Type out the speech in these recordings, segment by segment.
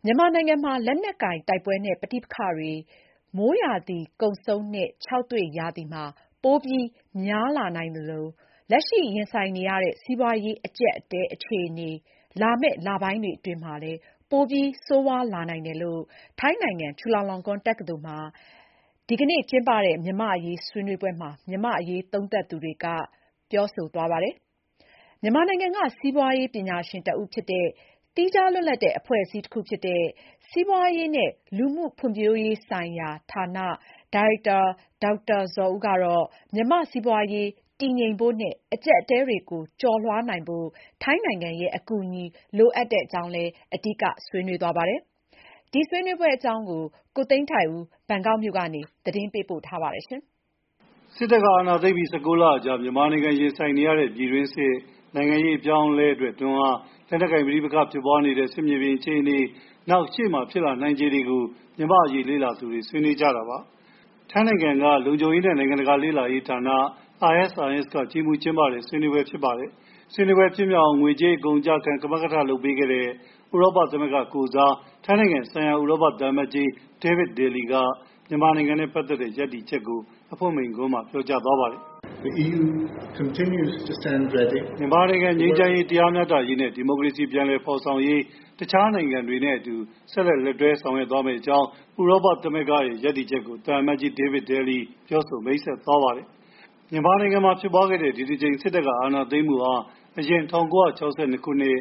မြန်မာနိုင်ငံမှာလက်နက်ကိုင်တိုက်ပွဲနဲ့ပဋိပက္ခတွေမိုးရာသီကုန်ဆုံးတဲ့ခြောက်သွေ့ရာသီမှာပိုပြီးများလာနိုင်သလို လက်ရှိရင်ဆိုင်နေရတဲ့စီးပွားရေးအကျပ်အတည်းအခြေအနေလာမယ့်လပိုင်းတွေအတွင်းမှာလည်းပိုပြီးဆိုးဝါးလာနိုင်တယ်လို့ထိုင်းနိုင်ငံချူလာလောင်ကွန်းတက္ကသိုလ်မှာဒီကနေ့ကျင်းပတဲ့မြန်မာ့အရေးဆွေးနွေးပွဲမှာမြန်မာ့အရေးသုံးသပ်သူတွေကပြောဆိုသွားပါတယ်။ မြန်မာနိုင်ငံကစီးပွားရေးပညာရှင်တဦးဖြစ်တဲ့သီးခြားလွတ်လပ်တဲ့အဖွဲ့အစည်းတခုဖြစ်တဲ့စီးပွားရေးနဲ့လူမှုဖွံ့ဖြိုးရေးဆိုင်ရာဌာနဒါရိုက်တာဒေါက်တာဇော်ဦးကတော့မြန်မာ့စီးပွားရေးတည်ငြိမ်ဖို့နဲ့အကျပ်အတည်းတွေကိုကျော်လွှားနိုင်ဖို့ထိုင်းနိုင်ငံရဲ့အကူအညီလိုအပ်တဲ့အကြောင်းလည်းအဓိကဆွေးနွေးသွားပါတယ်။ ဒီဆွေးနွေးပွဲအကြောင်းကိုသိန်းထိုက်ဦးဘန်ကောက်မြို့ကနေသတင်းပေးပို့ထားပါတယ်။စစ်တပ်ကအာဏာသိမ်းပြီး19 လအကြာမြန်မာနိုင်ငံရင်ဆိုင်နေရတဲ့ပြည်တွင်းစစ်နိုင်ငံရေးအပြောင်းအလဲအတွက်တွန်းအားလက်နက်ကိုင်ပဋိပက္ခဖြစ်ပွားနေတဲ့စစ်မြေပြင်အခြေအနေနောက်ရှေ့မှာဖြစ်လာနိုင်ခြေတွေကိုမြန်မာ့အရေးလေ့လာသူတွေဆွေးနွေးကြတာပါ။ထိုင်းနိုင်ငံကလုံခြုံရေးနဲ့နိုင်ငံတကာလေ့လာရေးဌာန ISIS ကကြီးမှုကျင်းပတဲ့ဆွေးနွေးပွဲဖြစ်ပါတယ်။ဆွေးနွေးပွဲဖြစ်မြောက်အောင်ငွေကြေးအကုန်အကျခံကမကထလုပ်ပေးခဲ့တဲ့ဥရောပသမဂ္ဂကိုစားထိုင်းနိုင်ငံဆိုင်ရာဥရောပသံအမတ်ကြီး David Daly ကမြန်မာနိုင်ငံနဲ့ပတ်သက်တဲ့ရပ်တည်ချက်ကိုအဖွင့်မိန့်ခွန်းမှာပြောကြားသွားပါတယ်။ The EU continues to stand ready မြန်မာနိုင်ငံငြိမ်းချမ်းရေးတရားမျှတရေးနဲ့ဒီမိုကရေစီပြန်လည်ဖော်ဆောင်ရေးတခြားနိုင်ငံတွေနဲ့အတူဆက်လက်တွဲဆောင်ရွက်သွားမယ့်အကြောင်းဥရောပသမဂ္ဂရဲ့ရပ်တည်ချက်ကိုသံအမတ်ကြီး David Daly ပြောဆိုမိတ်ဆက်သွားပါတယ်။မြန်မာနိုင်ငံမှာဖြစ်ပွားခဲ့တဲ့ဒီတစ်ကြိမ်စစ်တပ်ကအာဏာသိမ်းမှုဟာအရင်1962ခုနှစ်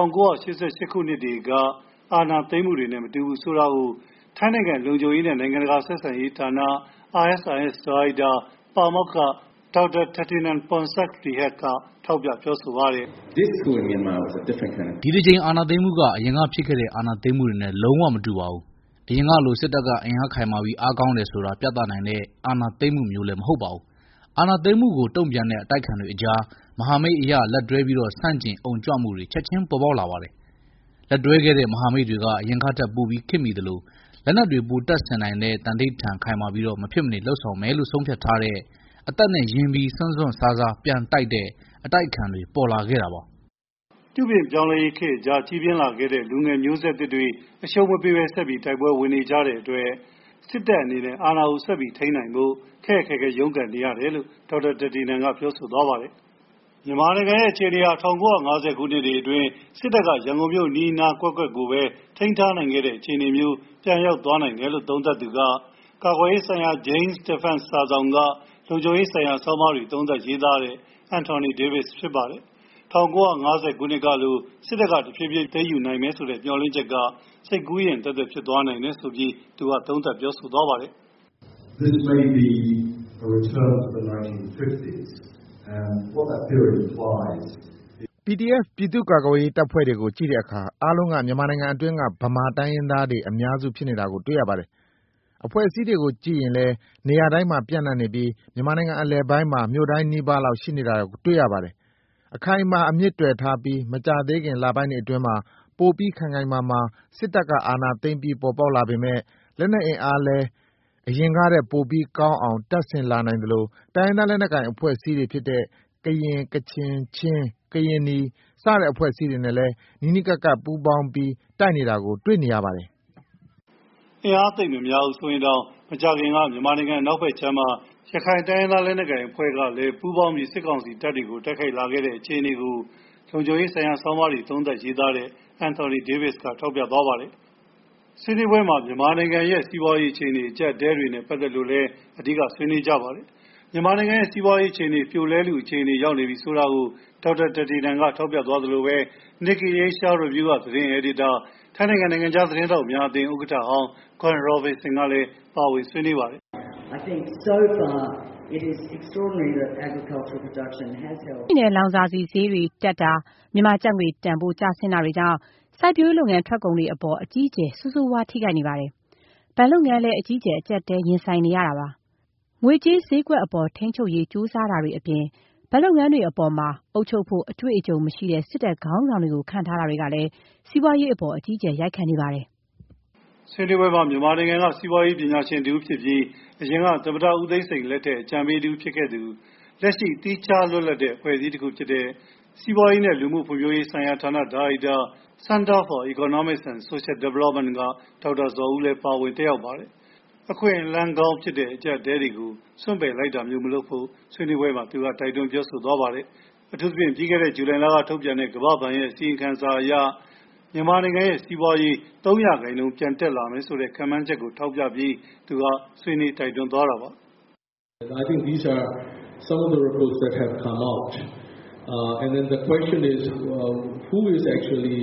1988ခုနှစ်တွေကအာဏာသိမ်းမှုတွေနဲ့မတူဘူးဆိုတာကိုထိုင်းနိုင်ငံလုံခြုံရေးနဲ့နိုင်ငံတကာဆက်ဆံရေးဌာန ISIS ဒါရိုက်တာပါမောက္ခဒေါက်တာ Thitinan Pongsudhirak ကထောက်ပြပြောဆိုပါတယ်။ This coup in Myanmar was a different kind of ဒီတစ်ကြိမ်အာဏာသိမ်းမှုကအရင်ကဖြစ်ခဲ့တဲ့အာဏာသိမ်းမှုတွေနဲ့လုံးဝမတူပါဘူး။အရင်ကလိုစစ်တပ်ကအင်အားခိုင်မာပြီးအားကောင်းတယ်ဆိုတာပြသနိုင်တဲ့အာဏာသိမ်းမှုမျိုးလည်းမဟုတ်ပါဘူး။အာဏာသိမ်းမှုကိုတုံ့ပြန်တဲ့အတိုက်ခံတွေအကြားမဟာမိတ်အရလက်တွဲပြီးဆန့်ကျင်အုံကြွမှုတွေချက်ချင်းပေါ်ပေါက်လာပါတယ်။လက်တွဲခဲ့တဲ့မဟာမိတ်တွေကအရင်ကထက်ပိုပြီးခေတ်မီသလိုလက်နက်တွေပိုတပ်ဆင်နိုင်တဲ့တန်ထိပ်ထန်ခိုင်မာပြီးမဖြစ်မနေလှုပ်ဆောင်မယ်လို့ဆုံးဖြတ်ထားတဲ့အသက်နဲ့ရင်းပြီးစွန့်စွန့်စားစားပြန်တိုက်တဲ့အတိုက်အခံတွေပေါ်လာခဲ့တာပါ။ပြုပြင်ပြောင်းလဲရေးခေတ်အကြားကြီးပြင်းလာခဲ့တဲ့လူငယ်မျိုးဆက်သစ်တွေအရှုံးမပေးဘဲဆက်ပြီးတိုက်ပွဲဝင်နေကြတဲ့အတွက်စစ်တပ်အနေနဲ့အာဏာကိုဆက်ပြီးထိန်းနိုင်ဖို့ခက်ခက်ခဲရုန်းကန်နေရတယ်လို့ဒေါက်တာ Thitinan ကပြောဆိုသွားပါတယ်။မြန်မာနိုင်ငံရဲ့အခြေအနေဟာ1950ခုနှစ်တွေအတွင်းစစ်တပ်ကရန်ကုန်မြို့နီးနားကွက်ကွက်ကိုပဲထိန်းထားနိုင်ခဲ့တဲ့အခြေအနေမျိုးပြန်ရောက်သွားနိုင်တယ်လို့သုံးသပ်သူကကာကွယ်ရေးဆိုင်ရာ Jane's Defense စာဆောင်ကလုံခြုံရေးဆိုင်ရာဆောင်းပါးတွေသုံးသပ်ရေးသားတဲ့ Anthony Davis ဖြစ်ပါတယ်။1950ခုနှစ်ကလိုစစ်တပ်ကတဖြည်းဖြည်းသိမ်းယူနိုင်မယ်ဆိုတဲ့မျှော်လင့်ချက်ကစိတ်ကူးရင်တက်တက်ဖြစ်သွားနိုင်တယ်ဆိုပြီးသူကသုံးသပ်ပြောဆိုသွားပါတယ်။ This may be a return to the 1950s and what that period implies PDF ပြည်သူ့ကာကွယ်ရေးတပ်ဖွဲ့တွေကိုကြည့်တဲ့အခါအားလုံးကမြန်မာနိုင်ငံအတွင်းကဗမာတိုင်းရင်းသားတွေအများစုဖြစ်နေတာကိုတွေ့ရပါတယ်။အဖွဲ့အစည်းတွေကိုကြည့်ရင်လည်းနေရာတိုင်းမှာပြန့်နှံ့နေပြီးမြန်မာနိုင်ငံအလယ်ပိုင်းမှာမြို့တိုင်းနီးပါးလောက်ရှိနေတာကိုတွေ့ရပါတယ်။အခိုင်အမာအမြစ်တွယ်ထားပြီးမကြာသေးခင်လပိုင်းတွေအတွင်းမှာပိုပြီးခိုင်ခိုင်မာမာစစ်တပ်ကအာဏာသိမ်းပြီးပေါ်ပေါက်လာပေမဲ့လက်နက်အင်အားလည်းအရင်ကထက်ပိုပြီးကောင်းအောင်တပ်ဆင်လာနိုင်သလိုတိုင်းရင်းသားလက်နက်ကိုင်အဖွဲ့အစည်းတွေဖြစ်တဲ့ကရင်ကချင်ချင်းကရင်နီစတဲ့အဖွဲ့အစည်းတွေနဲ့လည်းနီးနီးကပ်ကပ်ပူးပေါင်းပြီးတိုက်နေတာကိုတွေ့နေရပါတယ်။အင်အားသိပ်မများဘူးဆိုရင်တော့မကြာခင်ကမြန်မာနိုင်ငံနောက်ဘက်ခြမ်းမှာရခိုင်တိုင်းရင်းသားလက်နက်ကိုင်အဖွဲ့ကလည်းပူးပေါင်းပြီးစစ်ကောင်စီတပ်တွေကိုတိုက်ခိုက်လာခဲ့တဲ့အခြေအနေကိုလုံခြုံရေးဆိုင်ရာဆောင်းပါးတွေသုံးသပ်ရေးသားတဲ့ Anthony Davis ကထောက်ပြသွားပါတယ်။ဆွေးနွေးပွဲမှာမြန်မာနိုင်ငံရဲ့စီးပွားရေးအခြေအနေအကျပ်တဲတွေနဲ့ပတ်သက်လို့လည်းအဓိကဆွေးနွေးကြပါတယ်။မြန်မာနိုင်ငံရဲ့စီးပွားရေးအခြေအနေပြိုလဲလူအခြေအနေရောက်နေပြီဆိုတာကိုဒေါက်တာ Thitinan ကထောက်ပြသွားသလိုပဲ Nikkei Asia Review ကသတင်းအယ်ဒီတာထိုင်းနိုင်ငံနိုင်ငံခြားသတင်းထောက်များအသင်းဥက္ကဋ္ဌဟောင်း Gwen Robinson ကလည်းပါဝင်ဆွေးနွေးပါတယ်။ I think so far it is extraordinary that agricultural production has held ပြည်내လောင်စာဆီဈေးတွေတက်တာမြန်မာကျပ်ငွေတန်ဖိုးကျဆင်းတာတွေကြောင့်စိုက်ပျိုးရေးလုပ်ငန်းထွက်ကုန်တွေအပေါ်အကြီးအကျယ်ဆိုးဆိုးဝါးထိခိုက်နေပါတယ်။ဘဏ်လုပ်ငန်းလည်းအကြီးအကျယ်အကျပ်တဲရင်ဆိုင်နေရတာပါ။ငွေကြေးဈေးကွက်အပေါ်ထိန်းချုပ်ရေးကြိုးစားတာတွေအပြင်ဘဏ်လုပ်ငန်းတွေအပေါ်မှာအုပ်ချုပ်ဖို့အတွေ့အကြုံမရှိတဲ့စစ်တပ်ခေါင်းဆောင်တွေကိုခန့်ထားတာတွေကလည်းစီးပွားရေးအပေါ်အကြီးအကျယ်ရိုက်ခတ်နေပါတယ်။ဆွေးနွေးပွဲမှာမြန်မာနိုင်ငံကစီးပွားရေးပညာရှင်တူဖြစ်ပြီးအရင်ကသမ္မတဦးသိန်းစိန်လက်ထက်အကြံပေးတူဖြစ်ခဲ့သူလက်ရှိသီးခြားလွတ်လပ်တဲ့အဖွဲ့အစည်းတစ်ခုဖြစ်တဲ့စီးပွားရေးနဲ့လူမှုဖွံ့ဖြိုးရေးဆိုင်ရာဌာနဒါရိုက်တာ Center for Economics and Social Development ကဒေါက်တာဇော်ဦးလည်းပါဝင်တက်ရောက်ပါတယ်။အခွင့်အလမ်းကောင်းဖြစ်တဲ့အကြက်တဲတွေကိုစွန့်ပယ်လိုက်တာမျိုးမလုပ်ဖို့ဆွေးနွေးပွဲမှာသူကတိုက်တွန်းပြောဆိုသွားပါတယ်။အထူးသဖြင့်ပြီးခဲ့တဲ့ဇူလိုင်လကထုတ်ပြန်တဲ့ကမ္ဘာ့ဘဏ်ရဲ့အစီရင်ခံစာအရမြန်မာနိုင်ငံရဲ့စီးပွားရေး3%ပြန်တက်လာမယ်ဆိုတဲ့ခန့်မှန်းချက်ကိုထောက်ပြပြီးသူကဆွေးနွေးတိုက်တွန်းသွားတာပါ။ I think these are some of the reports that have come out. And then the question is who is actually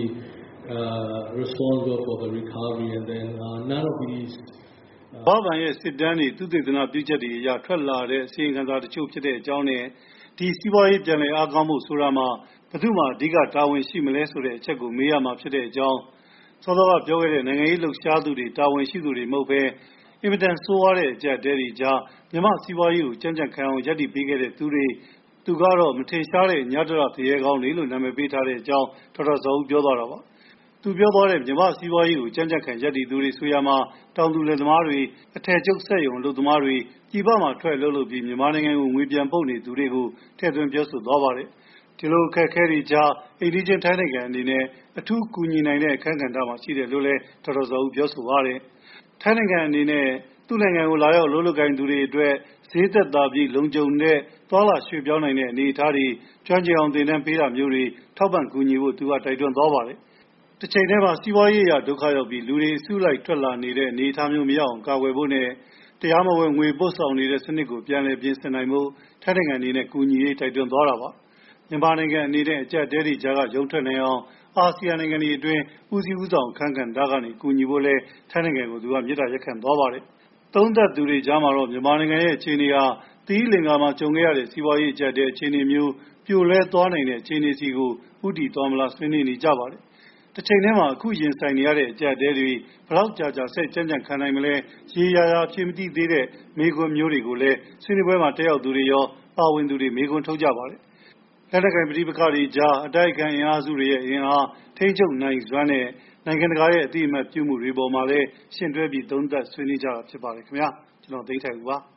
responsible for the recovery, and then none of these ဘာဘန်ရဲ့စစ်တမ်းတွေသူသေသနာပြုချက်တွေအရထွက်လာတဲ့အစီရင်ခံစာတချို့ဖြစ်တဲ့အကြောင်းနဲ့ဒီစီးပွားရေးပြန်လည်အားကောင်းမှုဆိုတာမှာဘယ်သူမှအဓိကတာဝန်ရှိမလဲဆိုတဲ့အချက်ကိုမေးရမှာဖြစ်တဲ့အကြောင်းစောစောကပြောခဲ့တဲ့နိုင်ငံရေးလှုပ်ရှားသူတွေတာဝန်ရှိသူတွေမဟုတ်ဘဲအင်မတန်ဆိုးဝါးတဲ့အကြက်တဲတွေကြားမြန်မာစီးပွားရေးကိုကြံ့ကြံ့ခံအောင်ရပ်တည်ပေးခဲ့တဲ့သူကတော့မထင်ရှားတဲ့ညတရဖရဲကောင်းတွေလို့နာမည်ပေးထားတဲ့အကြောင်းဒေါက်တာဇော်ဦးပြောသွားတာပါသူပြောသွားတဲ့မြန်မာစီးပွားရေးကိုကြံ့ကြံ့ခံရပ်တည်သူတွေဆိုရမှာတောင်သူလယ်သမားတွေအထည်ချုပ်စက်ရုံလုပ်သမားတွေပြည်ပမှာထွက်လုပ်ပြီးမြန်မာနိုင်ငံကိုငွေပြန်ပို့နေသူတွေကိုထည့်သွင်းပြောဆိုသွားပါတယ်ဒီလိုအခက်အခဲတွေကြားအိန္ဒိချင်းထိုင်းနိုင်ငံအနေနဲ့အထူးကူညီနိုင်တဲ့အခန်းကဏ္ဍမှာရှိတယ်လို့လည်းဒေါက်တာဇော်ဦးပြောဆိုပါတယ်ထိုင်းနိုင်ငံအနေနဲ့သူ့နိုင်ငံကိုလာရောက်လုပ်ကိုင်သူတွေအတွက်ဈေးသက်သာပြီးလုံခြုံတဲ့သွားလာရွှေ့ပြောင်းနိုင်တဲ့အနေအထားတွေကျွမ်းကျင်အောင်သင်တန်းပေးတာမျိုးတွေထောက်ပံ့ကူညီဖို့သူကတိုက်တွန်းသွားပါတယ်တစ်ချိန်တည်းမှာစီးပွားရေးအရဒုက္ခရောက်ပြီးလူတွေအစုလိုက်ထွက်လာနေတဲ့အနေအထားမျိုးမရောက်အောင်ကာကွယ်ဖို့နဲ့တရားမဝင်ငွေပို့ဆောင်နေတဲ့စနစ်ကိုပြန်လည်ပြင်ဆင်နိုင်ဖို့ထိုင်းနိုင်ငံအနေနဲ့ကူညီရေးတိုက်တွန်းသွားတာပါမြန်မာနိုင်ငံအနေနဲ့အကြက်တဲတွေကြားကရုံထွက်နိုင်အောင်အာဆီယံနိုင်ငံတွေအတွင်းဦးစီးဦးဆောင်အခမ်းကဏ္ဍကနေကူညီဖို့လဲထိုင်းနိုင်ငံကိုသူကမြစ်တာရက်ခံသွားပါတယ်သုံးသက်သူတွေကြားမှာတော့မြန်မာနိုင်ငံရဲ့အခြေအနေဟာသီးလင်္ကာမှာကြုံခဲ့ရတဲ့စီးပွားရေးအကြက်တဲအခြေအနေမျိုးပြိုလဲသွားနိုင်တဲ့အခြေအနေစီကိုဥတီသွားမလားဆွေးနွေးနေကြပါတယ်တစ်ချိန်တည်းမှာအခုရင်ဆိုင်နေရတဲ့အကြက်တဲတွေဘလောက်ကြာဆက်ကြံ့ကြံ့ခံနိုင်မလဲရေရာရာဖြစ်မသိသေးတဲ့မေခွန်းမျိုးတွေကိုလည်းဆွေးနွေးပွဲမှာတက်ရောက်သူတွေရောပါဝင်သူတွေမေခွန်းထုတ်ကြပါတယ်လက်နက်ကိုင်ပဋိပက္ခတွေကြားအတိုက်အခံအင်အားစုတွေရဲ့အင်အားထိန်းချုပ်နိုင်စွမ်းနဲ့နိုင်ငံတကာရဲ့အသိအမှတ်ပြုမှုတွေပေါ်မှာလည်းရှင်းတွဲပြီးသုံးသပ်ဆွေးနွေးကြတာဖြစ်ပါတယ်ခင်ဗျာကျွန်တော်သိထိုက်ဦးပါ